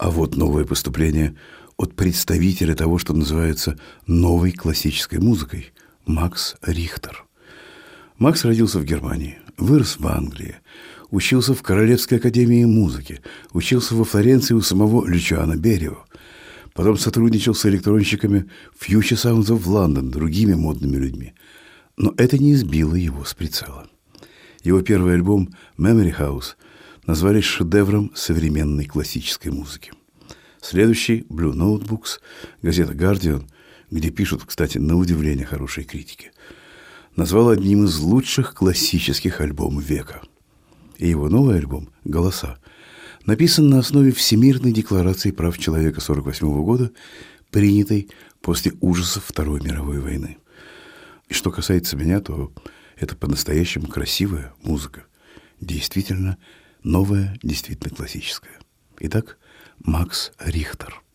А вот новое поступление от представителя того, что называется новой классической музыкой – Макс Рихтер. Макс родился в Германии, вырос в Англии, учился в Королевской академии музыки, учился во Флоренции у самого Лючано Берио. Потом сотрудничал с электронщиками Future Sounds of London, другими модными людьми. Но это не сбило его с прицела. Его первый альбом «Memory House» назвали шедевром современной классической музыки. Следующий «Blue Notebooks», газета «Guardian», где пишут, кстати, на удивление хорошие критики, назвал одним из лучших классических альбомов века. И его новый альбом «Голоса» написан на основе Всемирной декларации прав человека 1948 года, принятой после ужасов Второй мировой войны. И что касается меня, то это по-настоящему красивая музыка. Действительно новая, действительно классическая. Итак, Макс Рихтер.